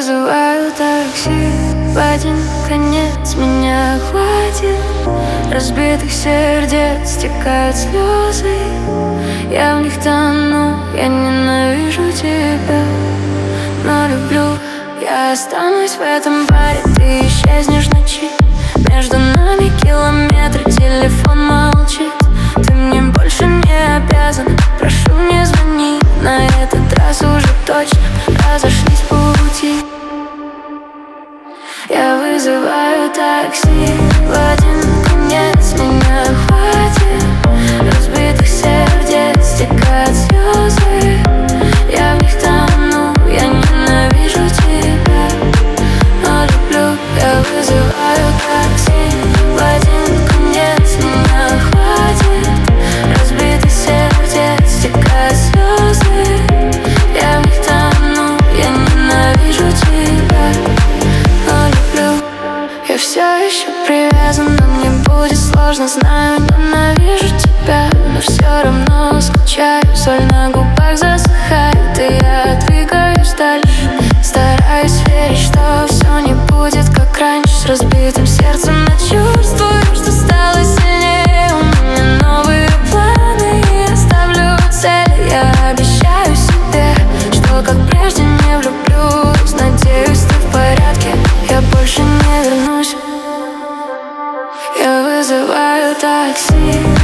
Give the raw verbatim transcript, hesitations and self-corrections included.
вызываю такси в один конец, меня хватит. Разбитых сердец стекают слезы, я в них тону, я ненавижу тебя, но люблю. Я останусь в этом баре, ты исчезнешь в ночи. Между нами километры, телефон молчит. Ты мне больше не обязан, прошу, не звони. На этот раз уже точно разошлись пути. Я вызываю такси в один конец, меня хватит. Разбитых сердец стекают слезы, я в них тону, я ненавижу тебя, но люблю. Я вызываю такси в один конец, меня хватит. Разбитых сердец стекают слезы, я в них тону, я ненавижу тебя, но люблю. Я все еще привязан, но мне будет сложно, знаю, ненавижу тебя, но все равно скучаю. Соль на губах засыхает, и я двигаюсь дальше. Стараюсь верить, что все не будет как раньше. С разбитым сердцем, но чувствую, что стало сильнее. У меня новые планы, я ставлю цели. Я обещаю себе, что как прежде не влюблюсь. Надеюсь, ты в порядке, я больше не вернусь. Я вызываю такси